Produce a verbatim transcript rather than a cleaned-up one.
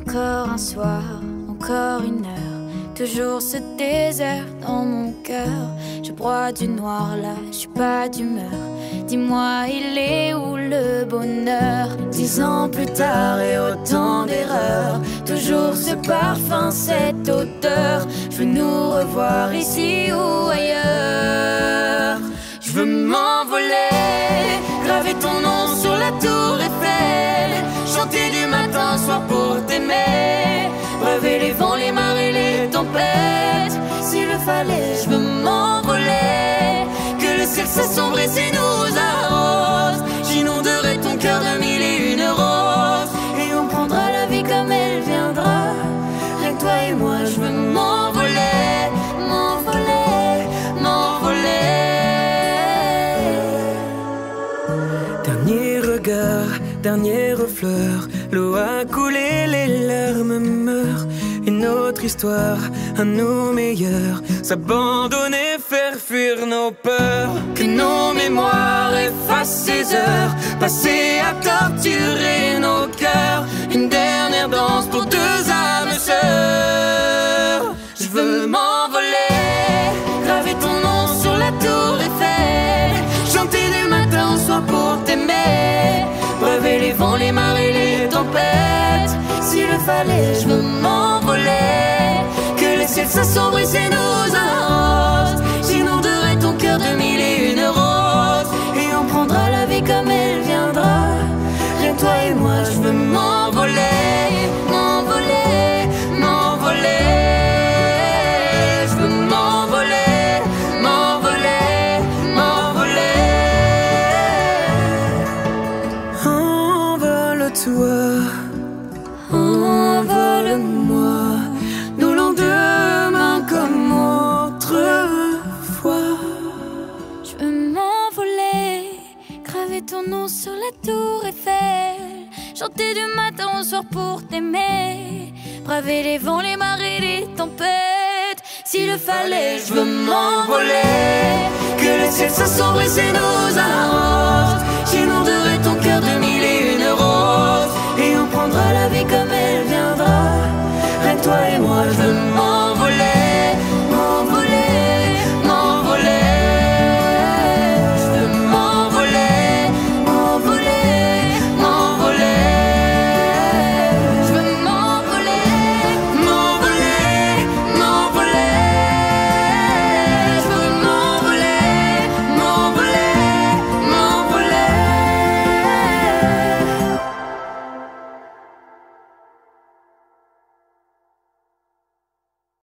Encore un soir, encore une heure, toujours ce désert dans mon cœur. Je broie du noir là, je suis pas d'humeur. Dis-moi, il est où le bonheur? Dix ans plus tard et autant d'erreurs, toujours ce parfum, cette odeur. Je veux nous revoir ici ou ailleurs. Je veux m'envoler, graver ton nom sur la tour Eiffel, chanter du matin au soir pour t'aimer, braver les vents, les marées, les tempêtes. S'il le fallait, je veux m'envoler, que le ciel s'assombrisse et nous arrose. J'inonderai ton cœur de mille et une roses, et on prendra la vie comme elle viendra. Rien que toi et moi, je veux m'envoler, m'envoler, m'envoler. Dernier regard, dernière fleur, l'eau a coulé, les larmes meurent. Et notre histoire, à nos meilleurs, s'abandonner, faire fuir nos peurs. Que nos mémoires effacent ces heures passées à torturer nos cœurs. Une dernière danse pour deux âmes sœurs. Je veux m'envoler, graver ton nom sur la tour Eiffel, chanter du matin au soir pour t'aimer, braver les vents, les marées, les tempêtes. S'il le fallait, je veux m'envoler, que le ciel s'assombrisse et nous arrose. J'inonderai ton cœur de mille et une roses, et on prendra la vie comme elle viendra. Rien que toi et moi, je veux m'envoler, m'envoler, m'envoler. Je veux m'envoler, m'envoler, m'envoler. Envole-toi, envole-moi, nos lendemains comme autrefois. Je veux m'envoler, graver ton nom sur la tour Eiffel, chanter du matin au soir pour t'aimer, braver les vents, les marées, les tempêtes. S'il le fallait, je veux m'envoler, que le ciel s'assombrisse et nous arrose.